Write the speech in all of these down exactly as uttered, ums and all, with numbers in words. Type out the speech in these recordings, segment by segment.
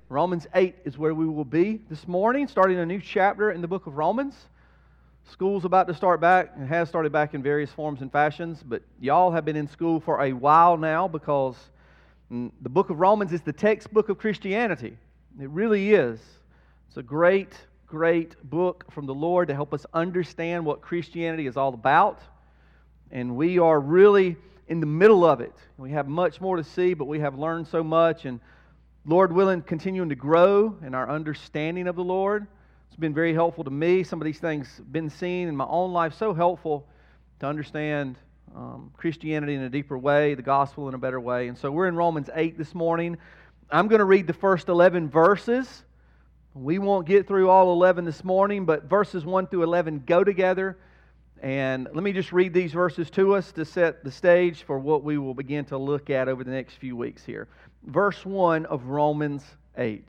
Romans eight is where we will be this morning, starting a new chapter in the book of Romans. School's about to start back, and has started back in various forms and fashions, but y'all have been in school for a while now because the book of Romans is the textbook of Christianity. It really is. It's a great, great book from the Lord to help us understand what Christianity is all about, and we are really in the middle of it. We have much more to see, but we have learned so much, and Lord willing, continuing to grow in our understanding of the Lord. It's been very helpful to me. Some of these things have been seen in my own life, so helpful to understand um, Christianity in a deeper way, the gospel in a better way. And so we're in Romans eight this morning. I'm going to read the first eleven verses. We won't get through all eleven this morning, but verses one through eleven go together. And let me just read these verses to us to set the stage for what we will begin to look at over the next few weeks here. Verse one of Romans eight.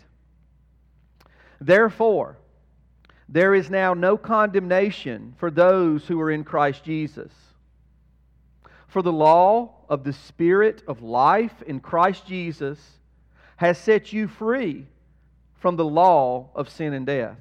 Therefore, there is now no condemnation for those who are in Christ Jesus. For the law of the Spirit of life in Christ Jesus has set you free from the law of sin and death.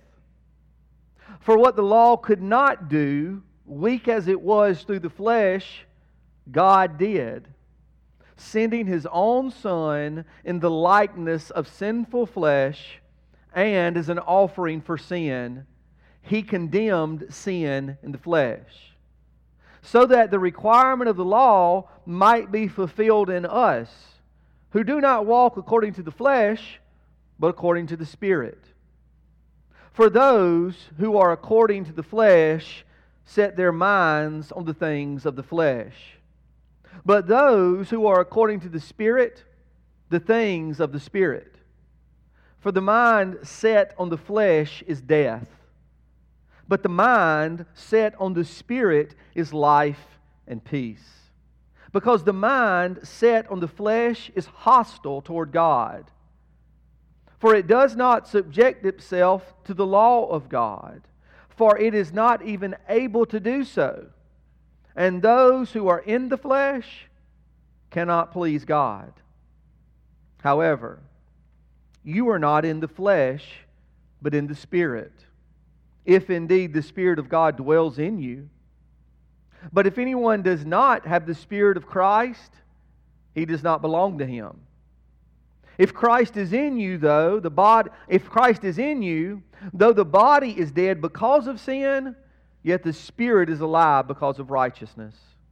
For what the law could not do, weak as it was through the flesh, God did, sending His own Son in the likeness of sinful flesh, and as an offering for sin, He condemned sin in the flesh, so that the requirement of the law might be fulfilled in us, who do not walk according to the flesh, but according to the Spirit. For those who are according to the flesh set their minds on the things of the flesh, but those who are according to the Spirit, the things of the Spirit. For the mind set on the flesh is death, but the mind set on the Spirit is life and peace. Because the mind set on the flesh is hostile toward God. For it does not subject itself to the law of God, for it is not even able to do so. And those who are in the flesh cannot please God. However, you are not in the flesh, but in the Spirit, if indeed the Spirit of God dwells in you. But if anyone does not have the Spirit of Christ, he does not belong to Him. If Christ is in you, though the body, if Christ is in you, though the body is dead because of sin, yet the Spirit is alive because of righteousness.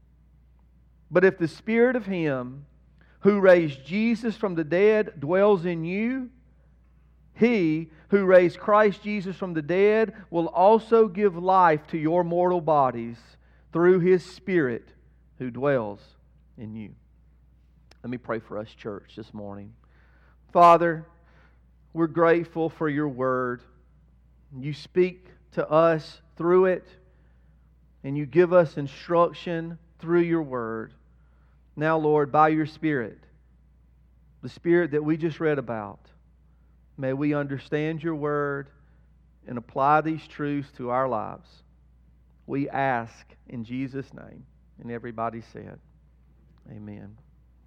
But if the Spirit of Him who raised Jesus from the dead dwells in you, He who raised Christ Jesus from the dead will also give life to your mortal bodies through His Spirit who dwells in you. Let me pray for us, church, this morning. Father, we're grateful for Your Word. You speak to us through it, and You give us instruction through Your Word. Now, Lord, by Your Spirit, the Spirit that we just read about, may we understand Your Word and apply these truths to our lives. We ask in Jesus' name. And everybody said, amen.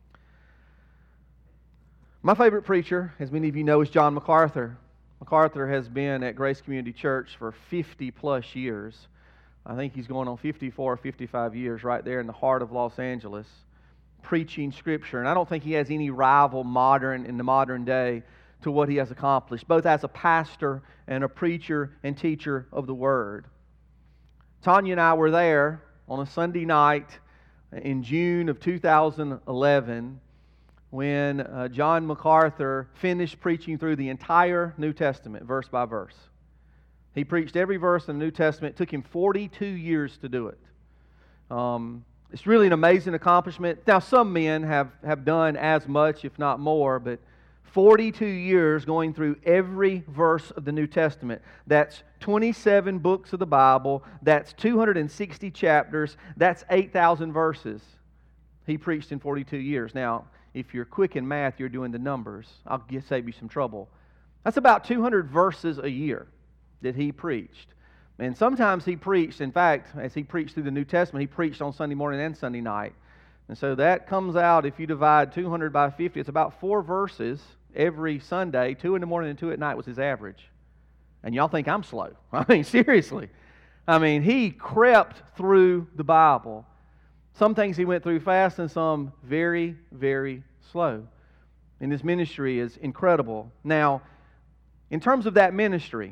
My favorite preacher, as many of you know, is John MacArthur. MacArthur has been at Grace Community Church for fifty plus years. I think he's going on fifty-four or fifty-five years right there in the heart of Los Angeles, preaching Scripture. And I don't think he has any rival modern in the modern day to what he has accomplished, both as a pastor and a preacher and teacher of the Word. Tanya and I were there on a Sunday night in June of two thousand eleven when uh, John MacArthur finished preaching through the entire New Testament, verse by verse. He preached every verse in the New Testament. It took him forty-two years to do it. Um, it's really an amazing accomplishment. Now, some men have, have done as much, if not more, but forty-two years going through every verse of the New Testament. That's twenty-seven books of the Bible. That's two hundred sixty chapters. That's eight thousand verses. He preached in forty-two years. Now, if you're quick in math, you're doing the numbers. I'll save you some trouble. That's about two hundred verses a year that he preached. And sometimes he preached, in fact, as he preached through the New Testament, he preached on Sunday morning and Sunday night. And so that comes out, if you divide two hundred by fifty, it's about four verses every Sunday, two in the morning and two at night was his average. And y'all think I'm slow. I mean, seriously. I mean, he crept through the Bible. Some things he went through fast and some very, very slow. And his ministry is incredible. Now, in terms of that ministry,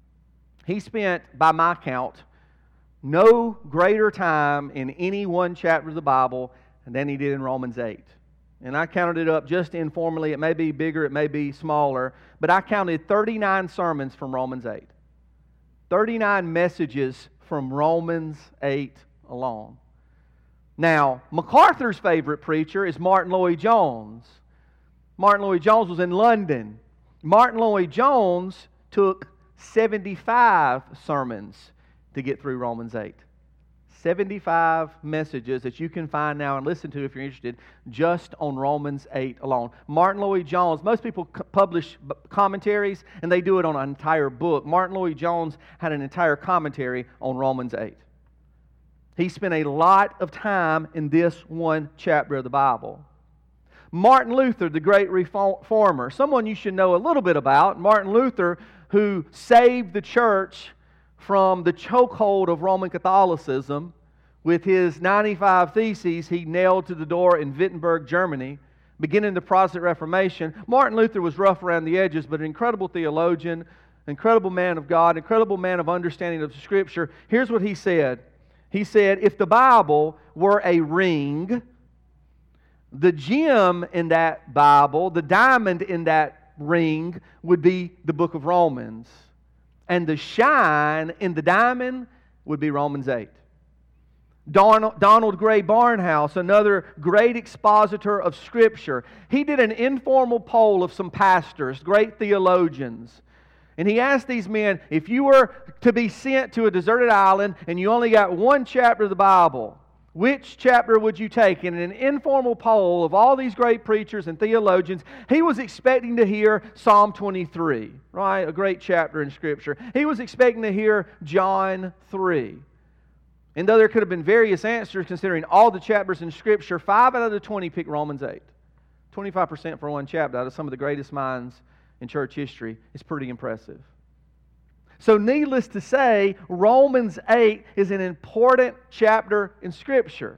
he spent, by my count, no greater time in any one chapter of the Bible than he did in Romans eight. And I counted it up just informally. It may be bigger, it may be smaller. But I counted thirty-nine sermons from Romans eight. thirty-nine messages from Romans eight alone. Now, MacArthur's favorite preacher is Martin Lloyd-Jones. Martin Lloyd-Jones was in London. Martin Lloyd-Jones took seventy-five sermons to get through Romans eight. seventy-five messages that you can find now and listen to if you're interested just on Romans eight alone. Martin Lloyd-Jones, most people publish commentaries and they do it on an entire book. Martin Lloyd-Jones had an entire commentary on Romans eight. He spent a lot of time in this one chapter of the Bible. Martin Luther, the great reformer, someone you should know a little bit about. Martin Luther, who saved the church from the chokehold of Roman Catholicism with his ninety-five Theses he nailed to the door in Wittenberg, Germany, beginning the Protestant Reformation. Martin Luther was rough around the edges, but an incredible theologian, incredible man of God, incredible man of understanding of Scripture. Here's what he said. He said, if the Bible were a ring, the gem in that Bible, the diamond in that ring, would be the book of Romans. And the shine in the diamond would be Romans eight. Donald, Donald Gray Barnhouse, another great expositor of Scripture, he did an informal poll of some pastors, great theologians. And he asked these men, if you were to be sent to a deserted island and you only got one chapter of the Bible, which chapter would you take? In an informal poll of all these great preachers and theologians, he was expecting to hear Psalm twenty-three, right? A great chapter in Scripture. He was expecting to hear John three. And though there could have been various answers considering all the chapters in Scripture, five out of the twenty picked Romans eight. twenty-five percent for one chapter out of some of the greatest minds in church history is pretty impressive. So needless to say, Romans eight is an important chapter in Scripture.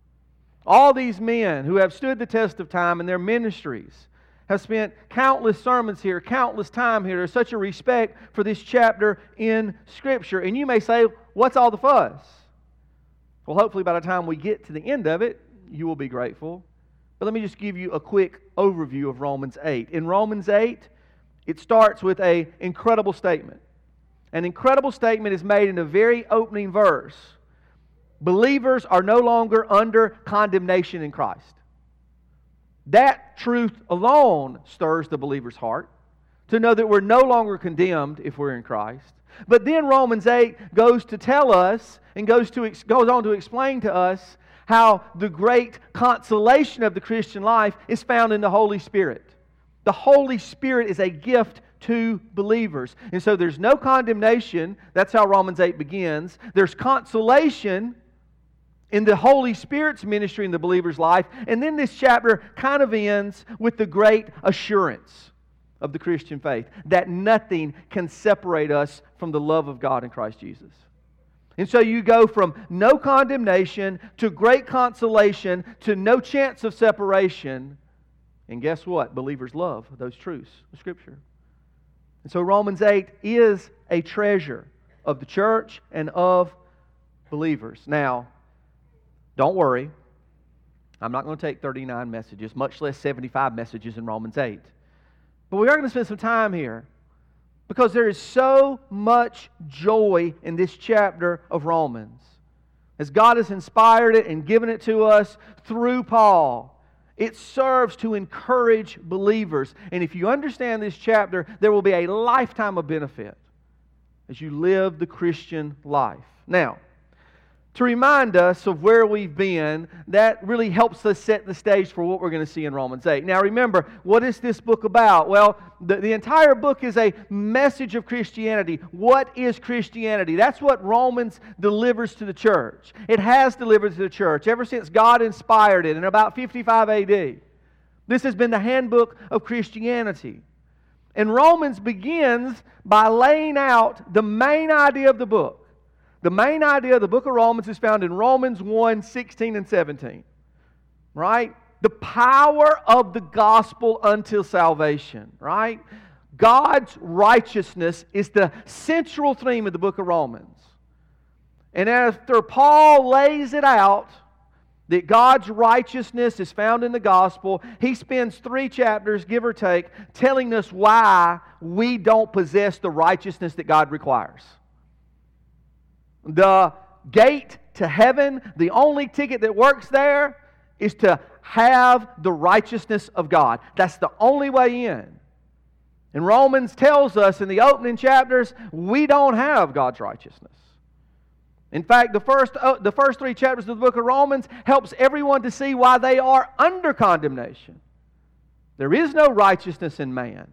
All these men who have stood the test of time in their ministries have spent countless sermons here, countless time here. There's such a respect for this chapter in Scripture. And you may say, what's all the fuss? Well, hopefully by the time we get to the end of it, you will be grateful. But let me just give you a quick overview of Romans eight. In Romans eight, it starts with an incredible statement. An incredible statement is made in the very opening verse. Believers are no longer under condemnation in Christ. That truth alone stirs the believer's heart to know that we're no longer condemned if we're in Christ. But then Romans eight goes to tell us and goes to goes on to explain to us how the great consolation of the Christian life is found in the Holy Spirit. The Holy Spirit is a gift to believers. And so there's no condemnation. That's how Romans eight begins. There's consolation in the Holy Spirit's ministry in the believer's life. And then this chapter kind of ends with the great assurance of the Christian faith that nothing can separate us from the love of God in Christ Jesus. And so you go from no condemnation to great consolation to no chance of separation. And guess what? Believers love those truths of Scripture. And so Romans eight is a treasure of the church and of believers. Now, don't worry. I'm not going to take thirty-nine messages, much less seventy-five messages in Romans eight. But we are going to spend some time here because there is so much joy in this chapter of Romans. As God has inspired it and given it to us through Paul, it serves to encourage believers. And if you understand this chapter, there will be a lifetime of benefit as you live the Christian life. Now, to remind us of where we've been, that really helps us set the stage for what we're going to see in Romans eight. Now remember, what is this book about? Well, the, the entire book is a message of Christianity. What is Christianity? That's what Romans delivers to the church. It has delivered to the church ever since God inspired it in about fifty-five A D. This has been the handbook of Christianity. And Romans begins by laying out the main idea of the book. The main idea of the book of Romans is found in Romans one, sixteen and seventeen. Right? The power of the gospel until salvation. Right? God's righteousness is the central theme of the book of Romans. And after Paul lays it out, that God's righteousness is found in the gospel, he spends three chapters, give or take, telling us why we don't possess the righteousness that God requires. The gate to heaven, the only ticket that works there, is to have the righteousness of God. That's the only way in. And Romans tells us in the opening chapters, we don't have God's righteousness. In fact, the first, uh, the first three chapters of the book of Romans helps everyone to see why they are under condemnation. There is no righteousness in man.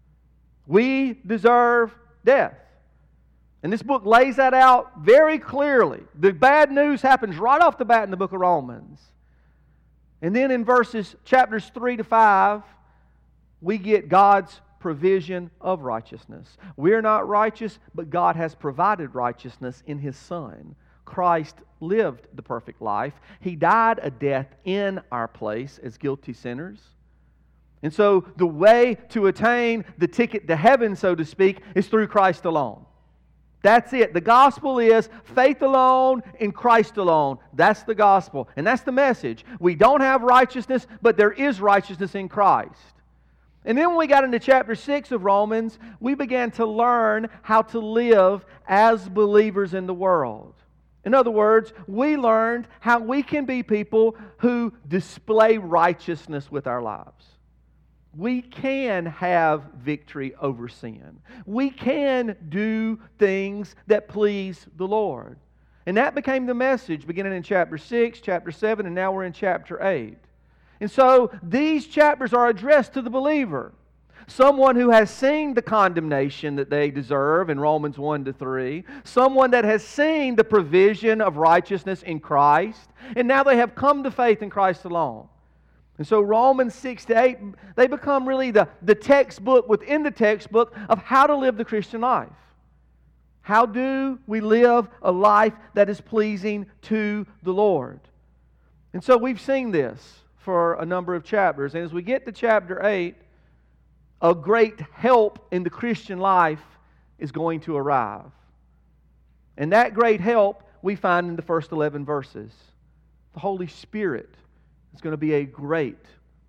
We deserve death. And this book lays that out very clearly. The bad news happens right off the bat in the book of Romans. And then in verses, chapters three to five, we get God's provision of righteousness. We're not righteous, but God has provided righteousness in His Son. Christ lived the perfect life. He died a death in our place as guilty sinners. And so the way to attain the ticket to heaven, so to speak, is through Christ alone. That's it. The gospel is faith alone in Christ alone. That's the gospel. And that's the message. We don't have righteousness, but there is righteousness in Christ. And then when we got into chapter six of Romans, we began to learn how to live as believers in the world. In other words, we learned how we can be people who display righteousness with our lives. We can have victory over sin. We can do things that please the Lord. And that became the message beginning in chapter six, chapter seven, and now we're in chapter eight. And so these chapters are addressed to the believer. Someone who has seen the condemnation that they deserve in Romans one to three. Someone that has seen the provision of righteousness in Christ. And now they have come to faith in Christ alone. And so Romans six to eight, they become really the, the textbook within the textbook of how to live the Christian life. How do we live a life that is pleasing to the Lord? And so we've seen this for a number of chapters. And as we get to chapter eight, a great help in the Christian life is going to arrive. And that great help we find in the first eleven verses. The Holy Spirit is going to be a great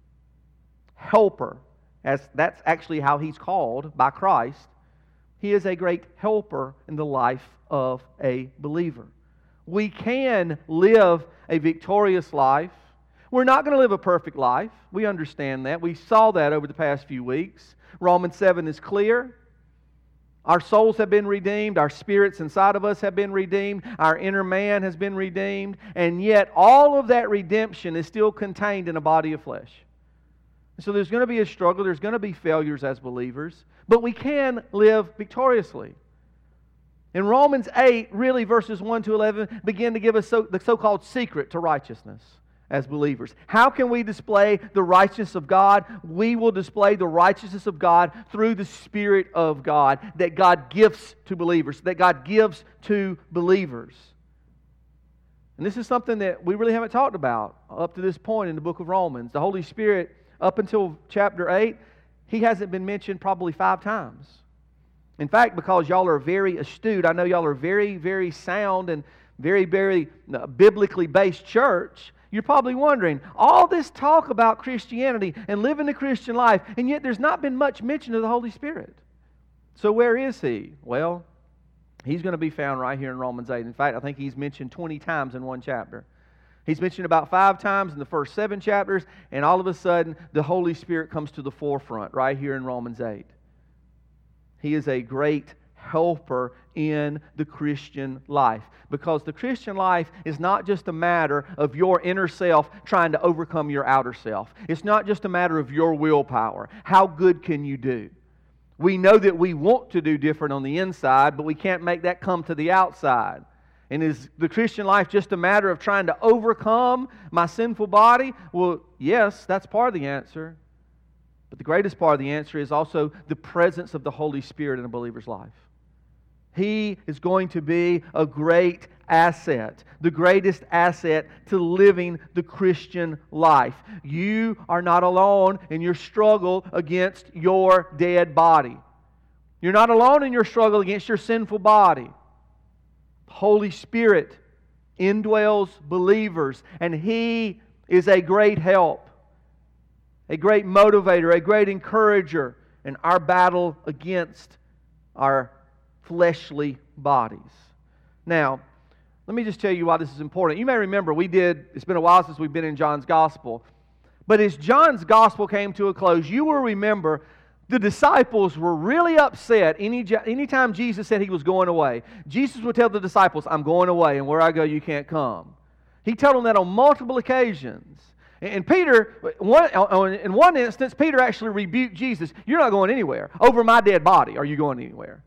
helper. As that's actually how He's called by Christ. He is a great helper in the life of a believer. We can live a victorious life. We're not going to live a perfect life. We understand that. We saw that over the past few weeks. Romans seven is clear. Our souls have been redeemed. Our spirits inside of us have been redeemed. Our inner man has been redeemed. And yet all of that redemption is still contained in a body of flesh. So there's going to be a struggle. There's going to be failures as believers. But we can live victoriously. In Romans eight, really verses one to eleven, begin to give us so, the so-called secret to righteousness. As believers. How can we display the righteousness of God? We will display the righteousness of God through the Spirit of God that God gives to believers, that God gives to believers. And this is something that we really haven't talked about up to this point in the book of Romans. The Holy Spirit, up until chapter eight, He hasn't been mentioned probably five times. In fact, because y'all are very astute, I know y'all are very, very sound and very, very biblically based church. You're probably wondering, all this talk about Christianity and living the Christian life, and yet there's not been much mention of the Holy Spirit. So where is He? Well, He's going to be found right here in Romans eight. In fact, I think He's mentioned twenty times in one chapter. He's mentioned about five times in the first seven chapters, and all of a sudden, the Holy Spirit comes to the forefront right here in Romans eight. He is a great helper in the Christian life. Because the Christian life is not just a matter of your inner self trying to overcome your outer self. It's not just a matter of your willpower. How good can you do? We know that we want to do different on the inside, but we can't make that come to the outside. And is the Christian life just a matter of trying to overcome my sinful body? Well, yes, that's part of the answer. But the greatest part of the answer is also the presence of the Holy Spirit in a believer's life. He is going to be a great asset, the greatest asset to living the Christian life. You are not alone in your struggle against your dead body. You're not alone in your struggle against your sinful body. Holy Spirit indwells believers, and He is a great help, a great motivator, a great encourager in our battle against our fleshly bodies. Now, let me just tell you why this is important. You may remember we did, it's been a while since we've been in John's Gospel, but as John's Gospel came to a close, you will remember the disciples were really upset any anytime Jesus said He was going away. Jesus would tell the disciples, I'm going away, and where I go you can't come. He told them that on multiple occasions. And Peter, one, in one instance, Peter actually rebuked Jesus. You're not going anywhere. Over my dead body, are you going anywhere?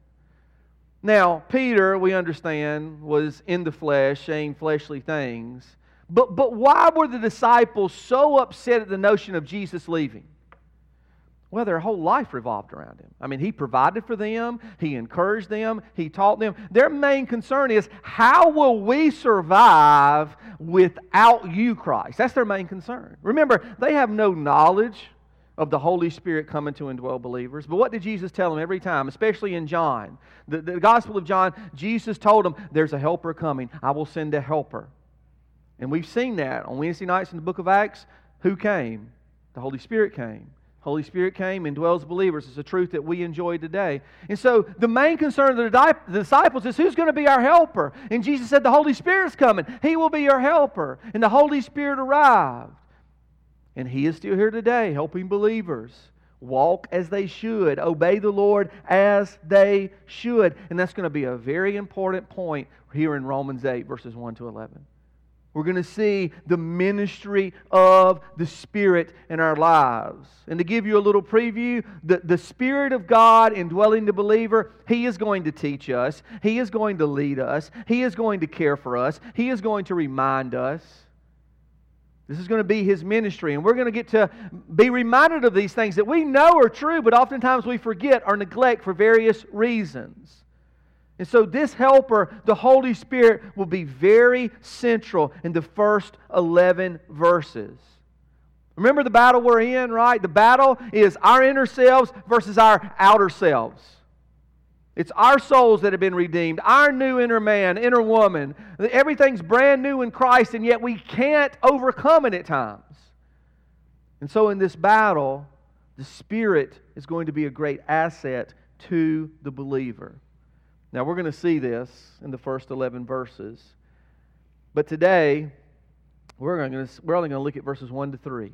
Now, Peter, we understand, was in the flesh, saying fleshly things. But, but why were the disciples so upset at the notion of Jesus leaving? Well, their whole life revolved around Him. I mean, He provided for them. He encouraged them. He taught them. Their main concern is, how will we survive without You, Christ? That's their main concern. Remember, they have no knowledge of the Holy Spirit coming to indwell believers. But what did Jesus tell them every time, especially in John? The, the Gospel of John, Jesus told them, there's a helper coming. I will send a helper. And we've seen that on Wednesday nights in the book of Acts. Who came? The Holy Spirit came. Holy Spirit came and dwells believers. It's a truth that we enjoy today. And so the main concern of the disciples is, who's going to be our helper? And Jesus said the Holy Spirit's coming. He will be your helper. And the Holy Spirit arrived. And He is still here today, helping believers walk as they should, obey the Lord as they should. And that's going to be a very important point here in Romans eight, verses one to eleven. We're going to see the ministry of the Spirit in our lives. And to give you a little preview, the, the Spirit of God indwelling the believer, He is going to teach us. He is going to lead us. He is going to care for us. He is going to remind us. This is going to be His ministry. And we're going to get to be reminded of these things that we know are true, but oftentimes we forget or neglect for various reasons. And so this helper, the Holy Spirit, will be very central in the first eleven verses. Remember the battle we're in, right? The battle is our inner selves versus our outer selves. It's our souls that have been redeemed, our new inner man, inner woman. Everything's brand new in Christ, and yet we can't overcome it at times. And so in this battle, the Spirit is going to be a great asset to the believer. Now, we're going to see this in the first eleven verses. But today, we're, going to, we're only going to look at verses one to three.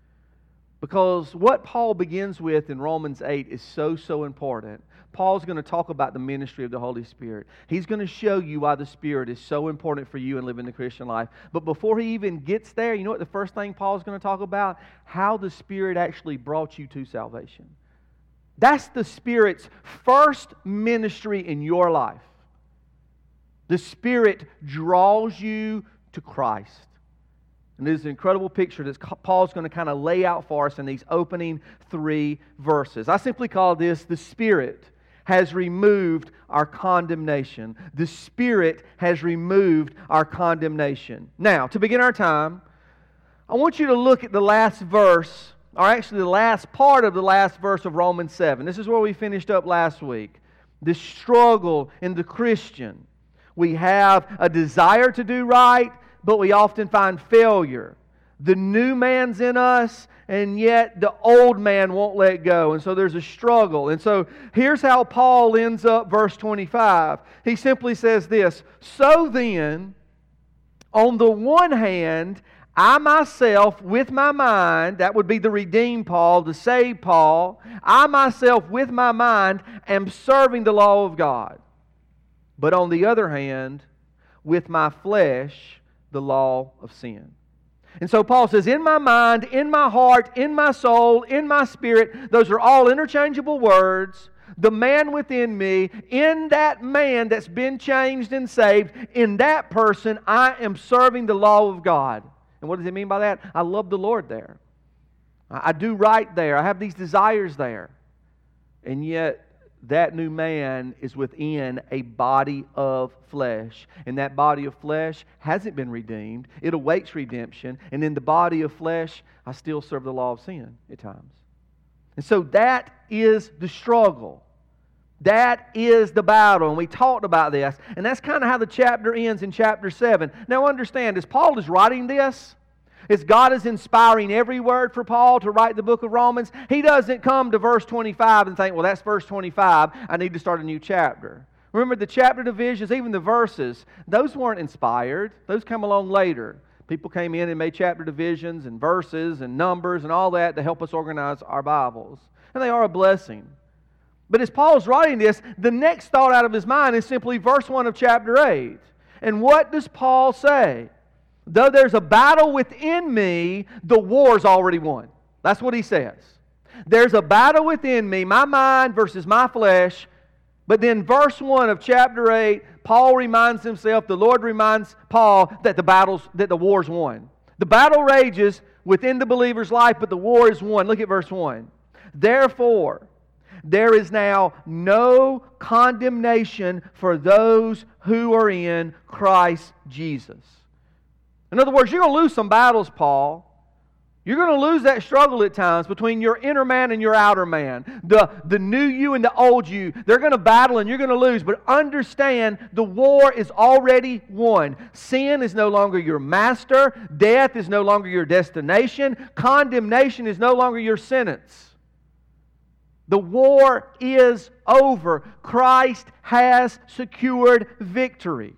Because what Paul begins with in Romans eight is so, so important. Paul's going to talk about the ministry of the Holy Spirit. He's going to show you why the Spirit is so important for you in living the Christian life. But before he even gets there, you know what the first thing Paul's going to talk about? How the Spirit actually brought you to salvation. That's the Spirit's first ministry in your life. The Spirit draws you to Christ. And there's an incredible picture that Paul's going to kind of lay out for us in these opening three verses. I simply call this, the Spirit has removed our condemnation. The Spirit has removed our condemnation. Now, to begin our time, I want you to look at the last verse, or actually the last part of the last verse of Romans seven. This is where we finished up last week. The struggle in the Christian. We have a desire to do right, but we often find failure. The new man's in us, and yet the old man won't let go. And so there's a struggle. And so here's how Paul ends up verse twenty-five. He simply says this, "So then, on the one hand, I myself with my mind," that would be the redeemed Paul, the saved Paul, "I myself with my mind am serving the law of God. But on the other hand, with my flesh, the law of sin." And so Paul says, in my mind, in my heart, in my soul, in my spirit, those are all interchangeable words. the man within me, in that man that's been changed and saved, in that person, I am serving the law of God. And what does it mean by that? I love the Lord there. I do right there. I have these desires there. And yet, that new man is within a body of flesh. And that body of flesh hasn't been redeemed. It awaits redemption. And in the body of flesh, I still serve the law of sin at times. And so that is the struggle. That is the battle. And we talked about this. And that's kind of how the chapter ends in chapter seven. Now understand, as Paul is writing this, as God is inspiring every word for Paul to write the book of Romans, he doesn't come to verse twenty-five and think, well, that's verse twenty-five, I need to start a new chapter. Remember, the chapter divisions, even the verses, those weren't inspired. Those come along later. People came in and made chapter divisions and verses and numbers and all that to help us organize our Bibles. And they are a blessing. But as Paul's writing this, the next thought out of his mind is simply verse one of chapter eight. And what does Paul say? Though there's a battle within me, the war's already won. That's what he says. There's a battle within me, my mind versus my flesh. But then verse one of chapter eight, Paul reminds himself, the Lord reminds Paul that the battle's, that the war's won. The battle rages within the believer's life, but the war is won. Look at verse one. Therefore, there is now no condemnation for those who are in Christ Jesus. In other words, you're going to lose some battles, Paul. You're going to lose that struggle at times between your inner man and your outer man. The, the new you and the old you. They're going to battle and you're going to lose. But understand, the war is already won. Sin is no longer your master. Death is no longer your destination. Condemnation is no longer your sentence. The war is over. Christ has secured victory.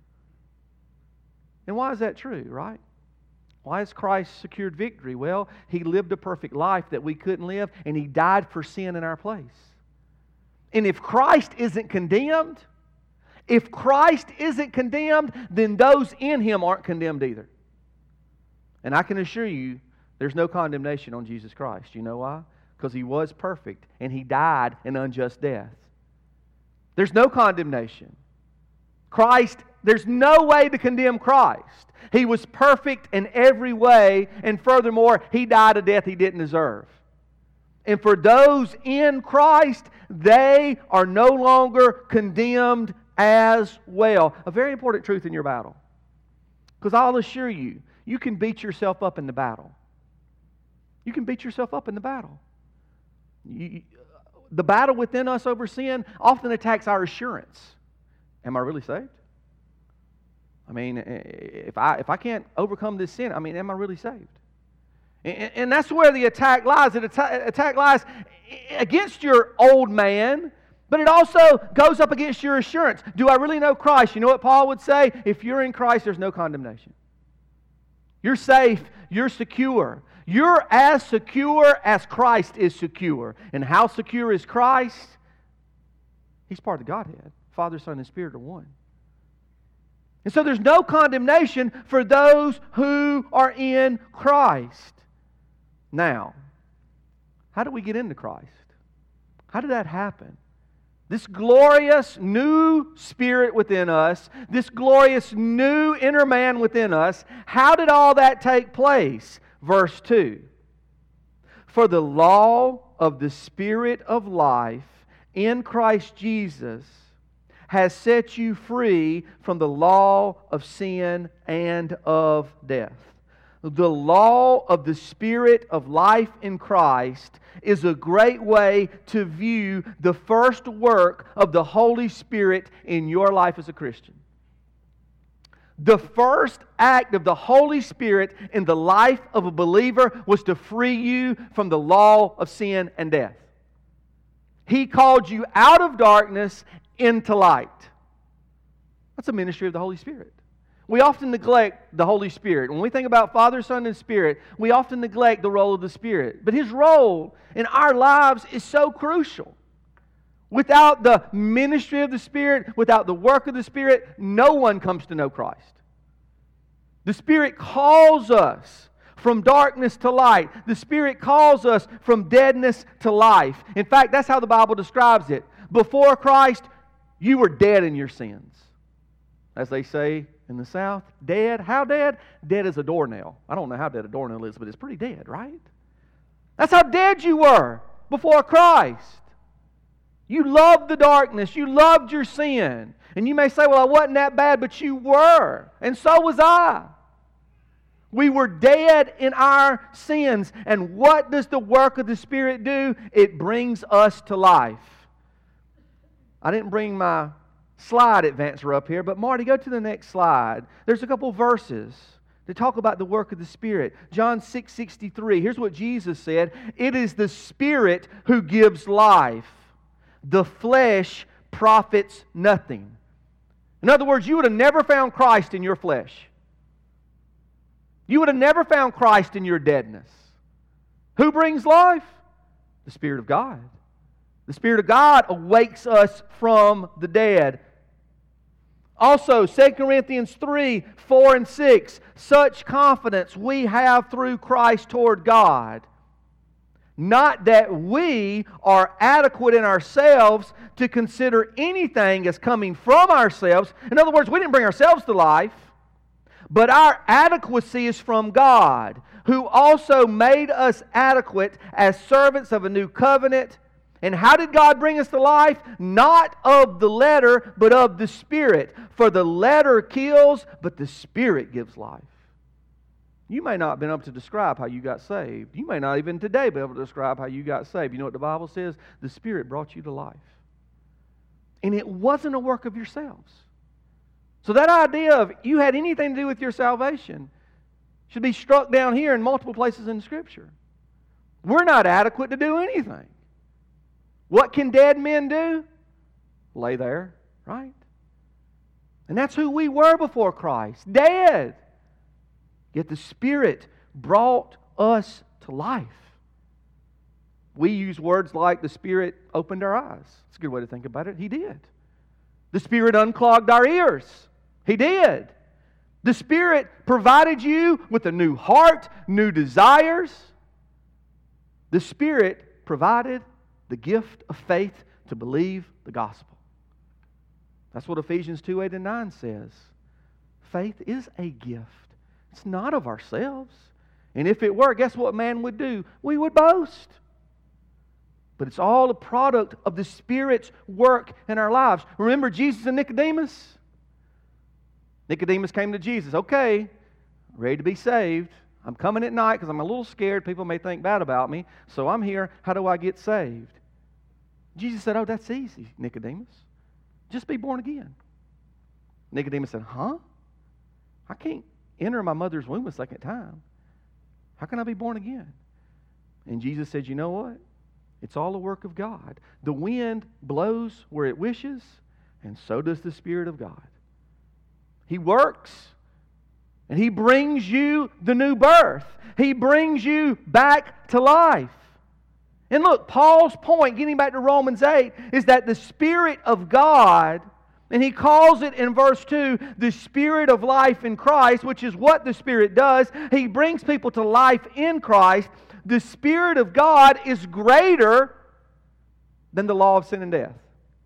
And why is that true, right? Why has Christ secured victory? Well, He lived a perfect life that we couldn't live, and He died for sin in our place. And if Christ isn't condemned, if Christ isn't condemned, then those in Him aren't condemned either. And I can assure you, there's no condemnation on Jesus Christ. You know why? Because He was perfect, and He died an unjust death. There's no condemnation. Christ, there's no way to condemn Christ. He was perfect in every way, and furthermore, He died a death He didn't deserve. And for those in Christ, they are no longer condemned as well. A very important truth in your battle. Because I'll assure you, you can beat yourself up in the battle. You can beat yourself up in the battle. You, the battle within us over sin often attacks our assurance. Am I really saved? I mean, if I if I can't overcome this sin, I mean, am I really saved? And, and that's where the attack lies. The attack, attack lies against your old man, but it also goes up against your assurance. Do I really know Christ? You know what Paul would say? If you're in Christ, there's no condemnation. You're safe. You're secure. You're as secure as Christ is secure. And how secure is Christ? He's part of the Godhead. Father, Son, and Spirit are one. And so there's no condemnation for those who are in Christ. Now, how do we get into Christ? How did that happen? This glorious new spirit within us, this glorious new inner man within us, how did all that take place? Verse two. For the law of the Spirit of life in Christ Jesus has set you free from the law of sin and of death. The law of the Spirit of life in Christ is a great way to view the first work of the Holy Spirit in your life as a Christian. The first act of the Holy Spirit in the life of a believer was to free you from the law of sin and death. He called you out of darkness into light. That's a ministry of the Holy Spirit. We often neglect the Holy Spirit. When we think about Father, Son, and Spirit, we often neglect the role of the Spirit. But His role in our lives is so crucial. Without the ministry of the Spirit, without the work of the Spirit, no one comes to know Christ. The Spirit calls us from darkness to light. The Spirit calls us from deadness to life. In fact, that's how the Bible describes it. Before Christ, you were dead in your sins. As they say in the South, dead. How dead? Dead as a doornail. I don't know how dead a doornail is, but it's pretty dead, right? That's how dead you were before Christ. You loved the darkness. You loved your sin. And you may say, well, I wasn't that bad, but you were. And so was I. We were dead in our sins. And what does the work of the Spirit do? It brings us to life. I didn't bring my slide advancer up here, but Marty, go to the next slide. There's a couple verses to talk about the work of the Spirit. John six sixty-three. Here's what Jesus said. It is the Spirit who gives life. The flesh profits nothing. In other words, you would have never found Christ in your flesh. You would have never found Christ in your deadness. Who brings life? The Spirit of God. The Spirit of God awakes us from the dead. Also, Second Corinthians three, four and six. Such confidence we have through Christ toward God. Not that we are adequate in ourselves to consider anything as coming from ourselves. In other words, we didn't bring ourselves to life. But our adequacy is from God, who also made us adequate as servants of a new covenant. And how did God bring us to life? Not of the letter, but of the Spirit. For the letter kills, but the Spirit gives life. You may not have been able to describe how you got saved. You may not even today be able to describe how you got saved. You know what the Bible says? The Spirit brought you to life. And it wasn't a work of yourselves. So that idea of you had anything to do with your salvation should be struck down here in multiple places in Scripture. We're not adequate to do anything. What can dead men do? Lay there, right? And that's who we were before Christ, dead. Yet the Spirit brought us to life. We use words like the Spirit opened our eyes. It's a good way to think about it. He did. The Spirit unclogged our ears. He did. The Spirit provided you with a new heart, new desires. The Spirit provided the gift of faith to believe the gospel. That's what Ephesians two, eight and nine says. Faith is a gift. It's not of ourselves. And if it were, guess what man would do? We would boast. But it's all a product of the Spirit's work in our lives. Remember Jesus and Nicodemus? Nicodemus came to Jesus. Okay, ready to be saved. I'm coming at night because I'm a little scared. People may think bad about me. So I'm here. How do I get saved? Jesus said, oh, that's easy, Nicodemus. Just be born again. Nicodemus said, huh? I can't enter my mother's womb a second time. How can I be born again? And Jesus said, you know what? It's all a work of God. The wind blows where it wishes, and so does the Spirit of God. He works, and He brings you the new birth. He brings you back to life. And look, Paul's point, getting back to Romans eight, is that the Spirit of God, and he calls it in verse two, the Spirit of life in Christ, which is what the Spirit does. He brings people to life in Christ. The Spirit of God is greater than the law of sin and death.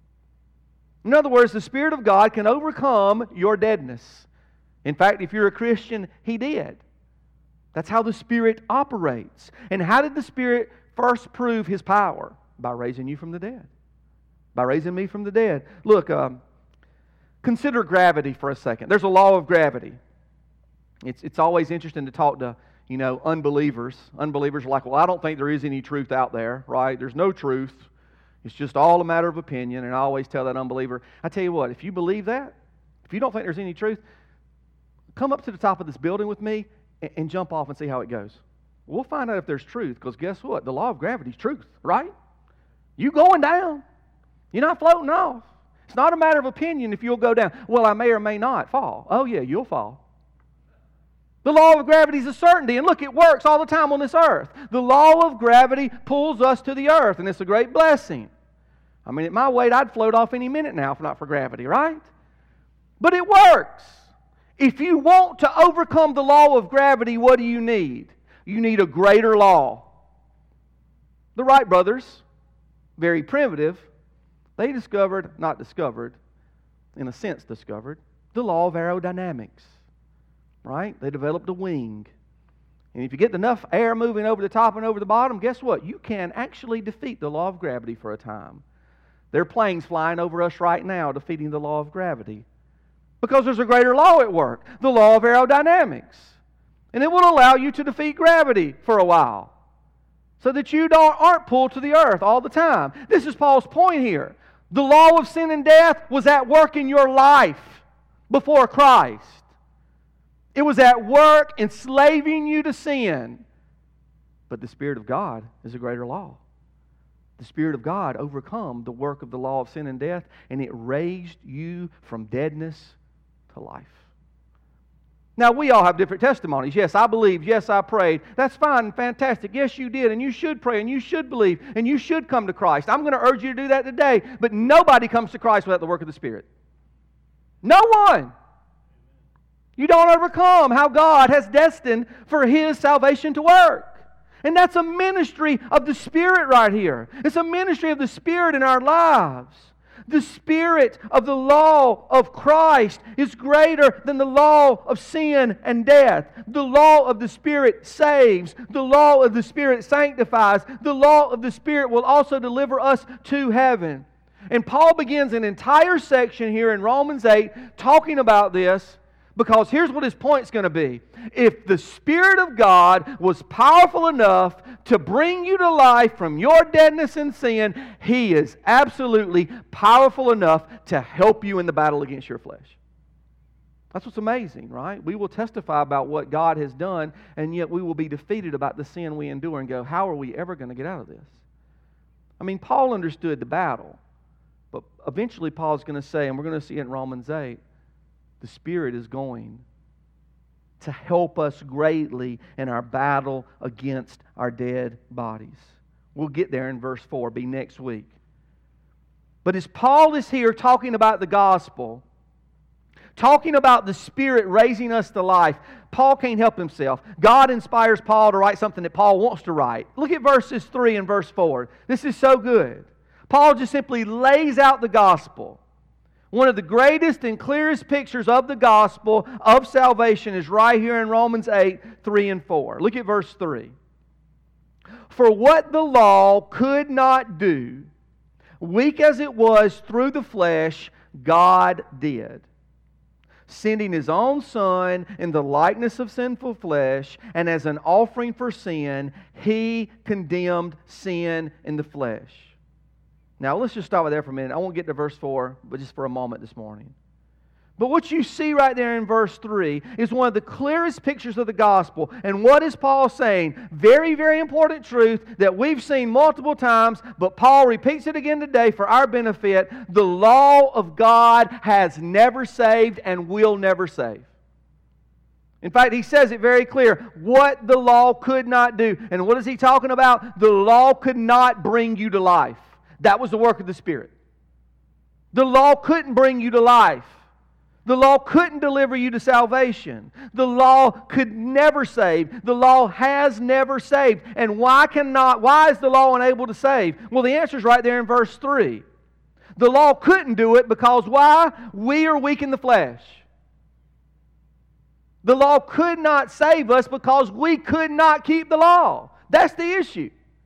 In other words, the Spirit of God can overcome your deadness. In fact, if you're a Christian, He did. That's how the Spirit operates. And how did the Spirit first prove His power? By raising you from the dead. By raising me from the dead. Look, um, consider gravity for a second. There's a law of gravity. It's, it's always interesting to talk to, you know, unbelievers. Unbelievers are like, well, I don't think there is any truth out there, right? There's no truth. It's just all a matter of opinion. And I always tell that unbeliever, I tell you what, if you believe that, if you don't think there's any truth, come up to the top of this building with me and, and jump off and see how it goes. We'll find out if there's truth, because guess what? The law of gravity is truth, right? You going down. You're not floating off. It's not a matter of opinion if you'll go down. Well, I may or may not fall. Oh yeah, you'll fall. The law of gravity is a certainty. And look, it works all the time on this earth. The law of gravity pulls us to the earth, and it's a great blessing. I mean, at my weight, I'd float off any minute now if not for gravity, right? But it works. If you want to overcome the law of gravity, what do you need? You need a greater law. The Wright brothers, very primitive, they discovered, not discovered, in a sense discovered, the law of aerodynamics. Right? They developed a wing. And if you get enough air moving over the top and over the bottom, guess what? You can actually defeat the law of gravity for a time. There are planes flying over us right now defeating the law of gravity. Because there's a greater law at work, the law of aerodynamics. And it will allow you to defeat gravity for a while, so that you don't, aren't pulled to the earth all the time. This is Paul's point here. The law of sin and death was at work in your life before Christ. It was at work enslaving you to sin. But the Spirit of God is a greater law. The Spirit of God overcome the work of the law of sin and death, and it raised you from deadness to life. Now, we all have different testimonies. Yes, I believed. Yes, I prayed. That's fine and fantastic. Yes, you did. And you should pray and you should believe and you should come to Christ. I'm going to urge you to do that today. But nobody comes to Christ without the work of the Spirit. No one. You don't overcome how God has destined for His salvation to work. And that's a ministry of the Spirit right here. It's a ministry of the Spirit in our lives. The Spirit of the law of Christ is greater than the law of sin and death. The law of the Spirit saves. The law of the Spirit sanctifies. The law of the Spirit will also deliver us to heaven. And Paul begins an entire section here in Romans eight talking about this, because here's what his point's going to be. If the Spirit of God was powerful enough to bring you to life from your deadness and sin, He is absolutely powerful enough to help you in the battle against your flesh. That's what's amazing, right? We will testify about what God has done, and yet we will be defeated about the sin we endure and go, how are we ever going to get out of this? I mean, Paul understood the battle, but eventually Paul's going to say, and we're going to see it in Romans eight, the Spirit is going to help us greatly in our battle against our dead bodies. We'll get there in verse four, be next week. But as Paul is here talking about the gospel, talking about the Spirit raising us to life, Paul can't help himself. God inspires Paul to write something that Paul wants to write. Look at verses three and verse four. This is so good. Paul just simply lays out the gospel. One of the greatest and clearest pictures of the gospel of salvation is right here in Romans eight, three and four. Look at verse three. For what the law could not do, weak as it was through the flesh, God did, sending His own Son in the likeness of sinful flesh, and as an offering for sin, He condemned sin in the flesh. Now, let's just stop right there for a minute. I won't get to verse four, but just for a moment this morning. But what you see right there in verse three is one of the clearest pictures of the gospel. And what is Paul saying? Very, very important truth that we've seen multiple times, but Paul repeats it again today for our benefit. The law of God has never saved and will never save. In fact, he says it very clear, what the law could not do. And what is he talking about? The law could not bring you to life. That was the work of the Spirit. The law couldn't bring you to life. The law couldn't deliver you to salvation. The law could never save. The law has never saved. And why cannot, why is the law unable to save? Well, the answer is right there in verse three. The law couldn't do it because why? We are weak in the flesh. The law could not save us because we could not keep the law. That's the issue.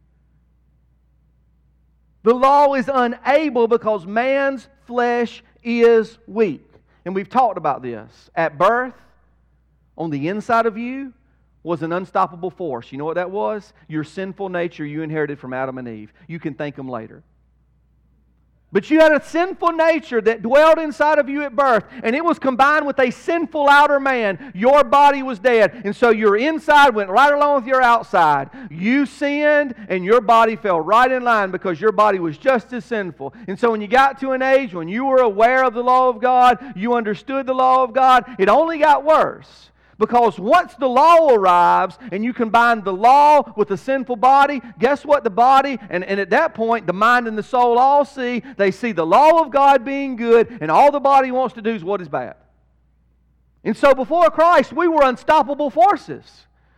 The law is unable because man's flesh is weak. And we've talked about this. At birth, on the inside of you was an unstoppable force. You know what that was? Your sinful nature you inherited from Adam and Eve. You can thank them later. But you had a sinful nature that dwelled inside of you at birth, and it was combined with a sinful outer man. Your body was dead, and so your inside went right along with your outside. You sinned, and your body fell right in line because your body was just as sinful. And so when you got to an age when you were aware of the law of God, you understood the law of God, it only got worse. Because once the law arrives and you combine the law with the sinful body, guess what the body, and, and at that point the mind and the soul all see, they see the law of God being good, and all the body wants to do is what is bad. And so before Christ we were unstoppable forces.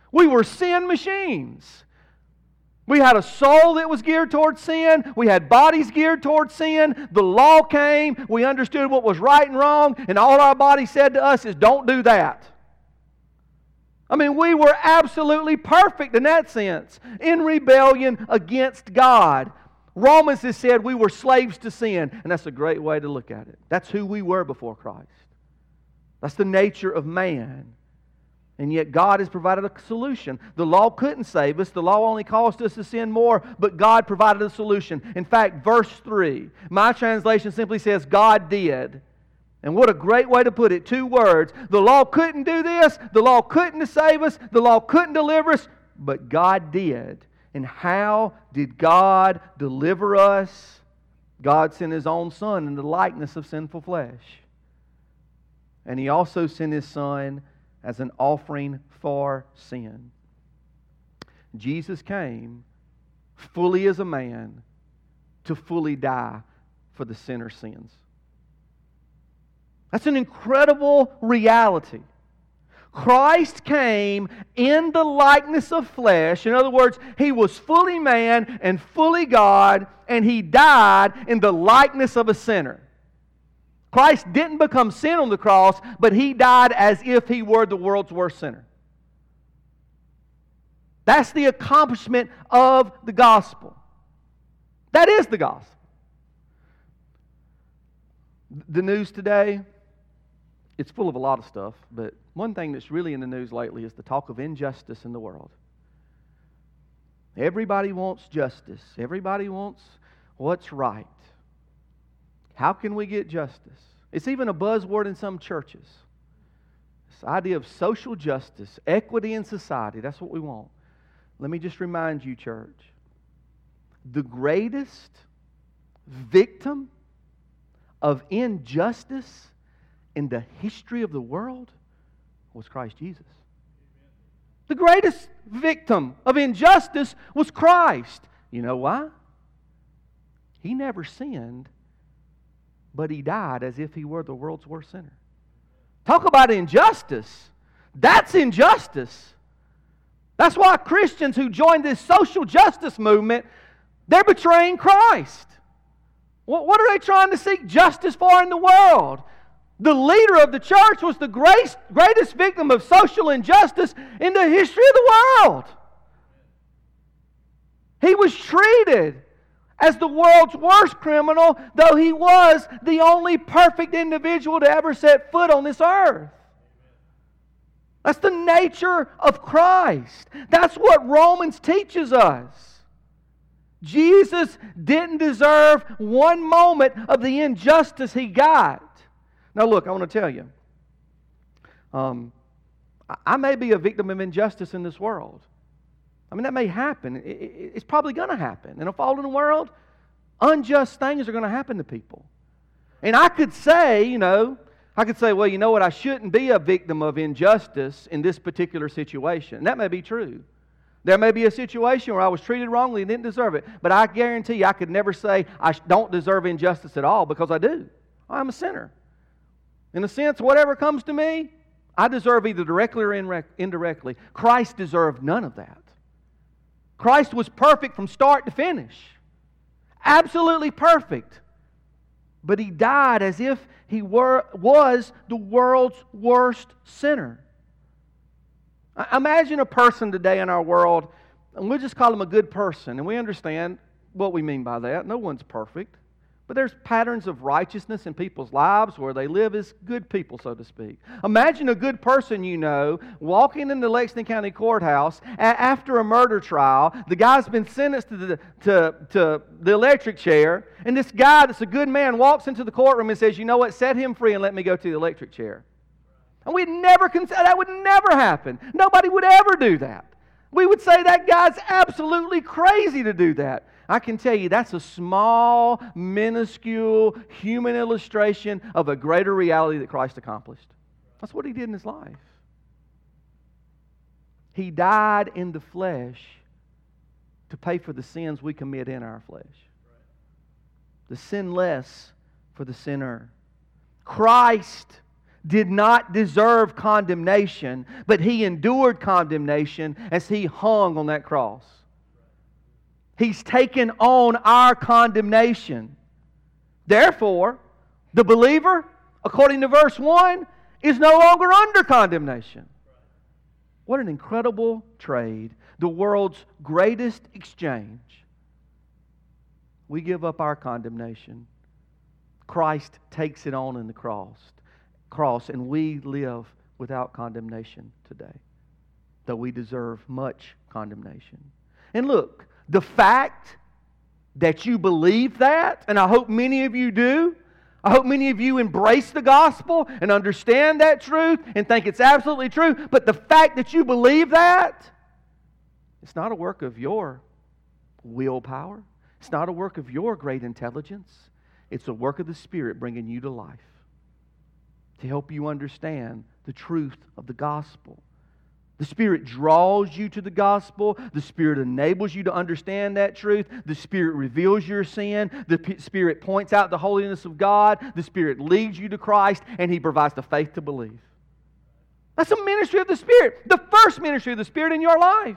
We were sin machines. We had a soul that was geared towards sin. We had bodies geared towards sin. The law came. We understood what was right and wrong. And all our body said to us is, don't do that. I mean, we were absolutely perfect in that sense, in rebellion against God. Romans has said we were slaves to sin. And that's a great way to look at it. That's who we were before Christ. That's the nature of man. And yet God has provided a solution. The law couldn't save us. The law only caused us to sin more, but God provided a solution. In fact, verse three, my translation simply says, God did. And what a great way to put it. Two words. The law couldn't do this. The law couldn't save us. The law couldn't deliver us. But God did. And how did God deliver us? God sent His own Son in the likeness of sinful flesh. And He also sent His Son as an offering for sin. Jesus came fully as a man to fully die for the sinner's sins. That's an incredible reality. Christ came in the likeness of flesh. In other words, He was fully man and fully God, and He died in the likeness of a sinner. Christ didn't become sin on the cross, but He died as if He were the world's worst sinner. That's the accomplishment of the gospel. That is the gospel. The news today, it's full of a lot of stuff, but one thing that's really in the news lately is the talk of injustice in the world. Everybody wants justice. Everybody wants what's right. How can we get justice? It's even a buzzword in some churches. This idea of social justice, equity in society, that's what we want. Let me just remind you, church, the greatest victim of injustice in the history of the world was Christ Jesus. The greatest victim of injustice was Christ. You know why? He never sinned, but He died as if He were the world's worst sinner. Talk about injustice. That's injustice. That's why Christians who join this social justice movement, they're betraying Christ. What are they trying to seek justice for in the world? The leader of the church was the greatest, greatest victim of social injustice in the history of the world. He was treated as the world's worst criminal, though He was the only perfect individual to ever set foot on this earth. That's the nature of Christ. That's what Romans teaches us. Jesus didn't deserve one moment of the injustice He got. Now look, I want to tell you, um, I may be a victim of injustice in this world. I mean, that may happen. It's probably going to happen. In a fallen world, unjust things are going to happen to people. And I could say, you know, I could say, well, you know what, I shouldn't be a victim of injustice in this particular situation. And that may be true. There may be a situation where I was treated wrongly and didn't deserve it. But I guarantee you, I could never say I don't deserve injustice at all, because I do. I'm a sinner. In a sense, whatever comes to me, I deserve either directly or indirectly. Christ deserved none of that. Christ was perfect from start to finish. Absolutely perfect. But He died as if He were, was the world's worst sinner. Imagine a person today in our world, and we'll just call them a good person, and we understand what we mean by that. No one's perfect. But there's patterns of righteousness in people's lives where they live as good people, so to speak. Imagine a good person you know walking in the Lexington County Courthouse a- after a murder trial. The guy's been sentenced to the, to, to the electric chair, and this guy that's a good man walks into the courtroom and says, you know what, set him free and let me go to the electric chair. And we'd never consider, that would never happen. Nobody would ever do that. We would say that guy's absolutely crazy to do that. I can tell you that's a small, minuscule human illustration of a greater reality that Christ accomplished. That's what He did in His life. He died in the flesh to pay for the sins we commit in our flesh. The sinless for the sinner. Christ did not deserve condemnation, but He endured condemnation as He hung on that cross. He's taken on our condemnation. Therefore, the believer, according to verse one, is no longer under condemnation. What an incredible trade. The world's greatest exchange. We give up our condemnation. Christ takes it on in the cross, cross, and we live without condemnation today, though we deserve much condemnation. And look, the fact that you believe that, and I hope many of you do, I hope many of you embrace the gospel and understand that truth and think it's absolutely true, but the fact that you believe that, it's not a work of your willpower. It's not a work of your great intelligence. It's a work of the Spirit bringing you to life to help you understand the truth of the gospel. The Spirit draws you to the gospel. The Spirit enables you to understand that truth. The Spirit reveals your sin. The P- Spirit points out the holiness of God. The Spirit leads you to Christ, and He provides the faith to believe. That's a ministry of the Spirit. The first ministry of the Spirit in your life.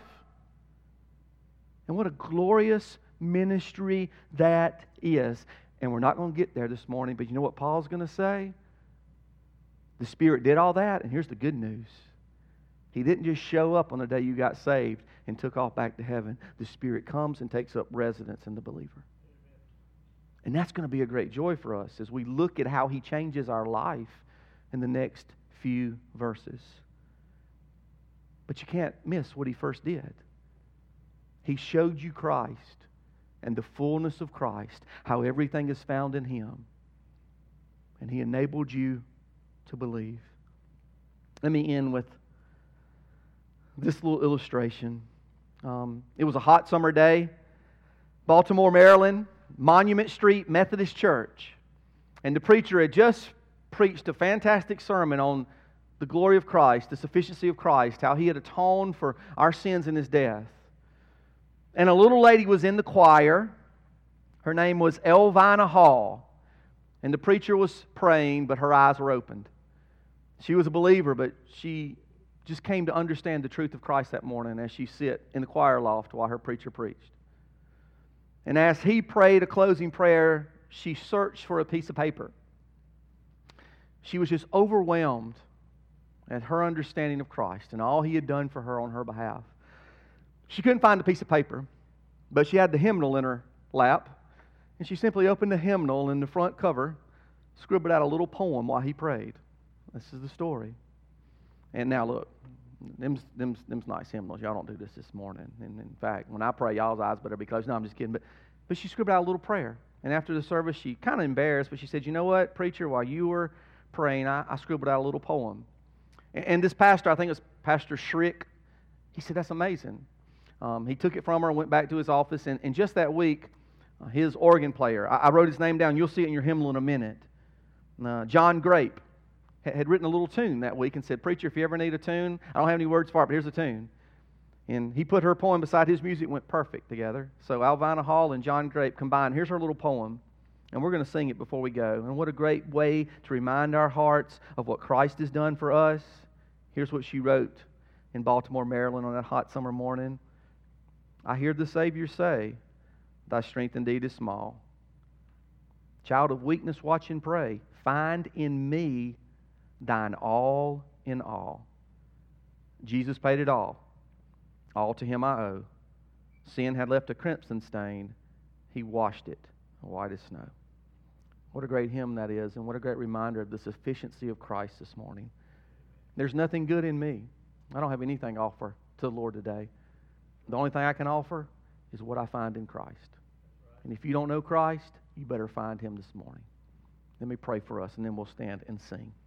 And what a glorious ministry that is. And we're not going to get there this morning, but you know what Paul's going to say? The Spirit did all that, and here's the good news. He didn't just show up on the day you got saved and took off back to heaven. The Spirit comes and takes up residence in the believer. And that's going to be a great joy for us as we look at how He changes our life in the next few verses. But you can't miss what He first did. He showed you Christ and the fullness of Christ, how everything is found in Him. And He enabled you to believe. Let me end with this little illustration. Um, it was a hot summer day, Baltimore, Maryland, Monument Street Methodist Church. And the preacher had just preached a fantastic sermon on the glory of Christ, the sufficiency of Christ, how He had atoned for our sins in His death. And a little lady was in the choir. Her name was Elvina Hall. And the preacher was praying, but her eyes were opened. She was a believer, but she just came to understand the truth of Christ that morning as she sat in the choir loft while her preacher preached. And as he prayed a closing prayer, she searched for a piece of paper. She was just overwhelmed at her understanding of Christ and all He had done for her on her behalf. She couldn't find a piece of paper, but she had the hymnal in her lap, and she simply opened the hymnal, and in the front cover scribbled out a little poem while he prayed. This is the story. And now look, them's, them's, them's nice hymnals. Y'all don't do this this morning. And in fact, when I pray, y'all's eyes better be closed. No, I'm just kidding. But, but she scribbled out a little prayer. And after the service, she kind of embarrassed, but she said, you know what, preacher, while you were praying, I, I scribbled out a little poem. And, and this pastor, I think it was Pastor Schrick, he said, that's amazing. Um, he took it from her and went back to his office. And, and just that week, uh, his organ player, I, I wrote his name down. You'll see it in your hymnal in a minute. Uh, John Grape had written a little tune that week and said, preacher, if you ever need a tune, I don't have any words for it, but here's a tune. And he put her poem beside his music, went perfect together. So Elvina Hall and John Grape combined. Here's her little poem, and we're going to sing it before we go. And what a great way to remind our hearts of what Christ has done for us. Here's what she wrote in Baltimore, Maryland on that hot summer morning. I hear the Savior say, thy strength indeed is small. Child of weakness, watch and pray. Find in me thine all in all. Jesus paid it all. All to Him I owe. Sin had left a crimson stain. He washed it white as snow. What a great hymn that is, and what a great reminder of the sufficiency of Christ this morning. There's nothing good in me. I don't have anything to offer to the Lord today. The only thing I can offer is what I find in Christ. And if you don't know Christ, you better find Him this morning. Let me pray for us, and then we'll stand and sing.